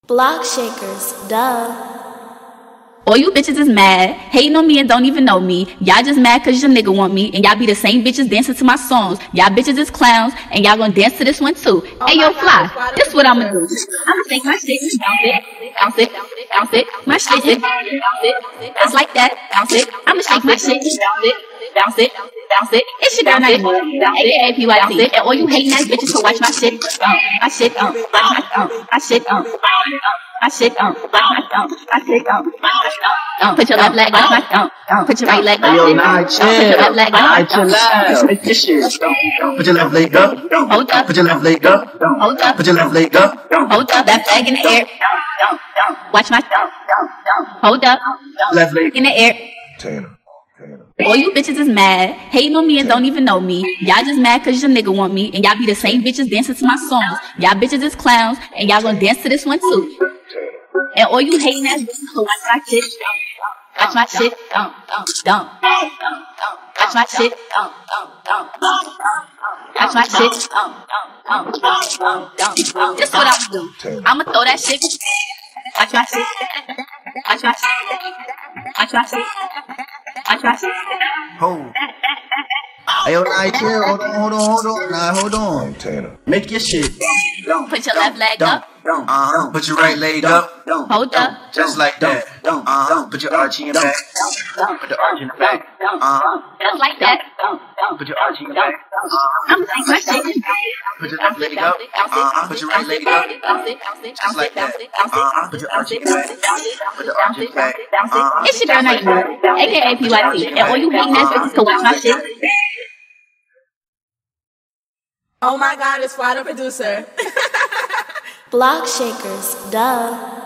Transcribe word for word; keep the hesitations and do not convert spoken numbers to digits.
Block shakers, duh. All you bitches is mad, hating on me and don't even know me. Y'all just mad cause your nigga want me, and y'all be the same bitches dancing to my songs. Y'all bitches is clowns, and y'all gonna dance to this one too. Oh hey yo, Fly, God, this what I'ma do. I'ma take my shit, bounce it, bounce it, bounce it, my shit, bounce it, just like that, bounce it. I'ma shake my shit, bounce it, bounce it, bounce it. It's your girl Nightmare, A K A P Y T, and all you hating ass bitches to watch my shit, um, my shit, um, watch my, um, my shit, um, my shit, um, watch my, um, my shit, um, um, put your left leg, watch my, um, um, put your right leg, watch it, um, put your left leg, watch my, um, make this shit. Put your left leg up, hold up, put your left leg up, hold up, put your left leg up, hold up, left leg in the air, watch my, hold up, left leg in the air. Tanner. All you bitches is mad, hating on me and don't even know me. Y'all just mad cause your nigga want me, and y'all be the same bitches dancing to my songs. Y'all bitches is clowns, and y'all gonna dance to this one too. And all you hating ass bitches to watch my shit, watch my shit, don't, don't, don't, watch my shit, don't, don't, don't, watch my shit, don't, don't, don't, don't, don't. This what I'ma do. I'ma throw that shit. Watch my shit. Watch my shit. Watch my shit. Watch my shit. Hold. Hey, yo, nah, chill. Hold on, hold on, hold on. Nah, hold on. Tanner. Make your shit. Put your left leg up. Uh-huh. Put your right leg up. Hold up. Just like that. Uh-huh. Put your arch in your back. Put the arch in the back. Uh-huh. Just like that. Put your arch in your back. Uh-huh. I'm like my shit. Put your left leg up. Uh-huh. Put your right leg up. Just like that. Uh-huh. Put your arch in your back. Put the arch in your back. Uh-huh. It's your girl Nightmare, A K A P Y T, and all you hating ass bitches to watch my shit. Oh my God, it's Fly the producer. Block shakers, duh.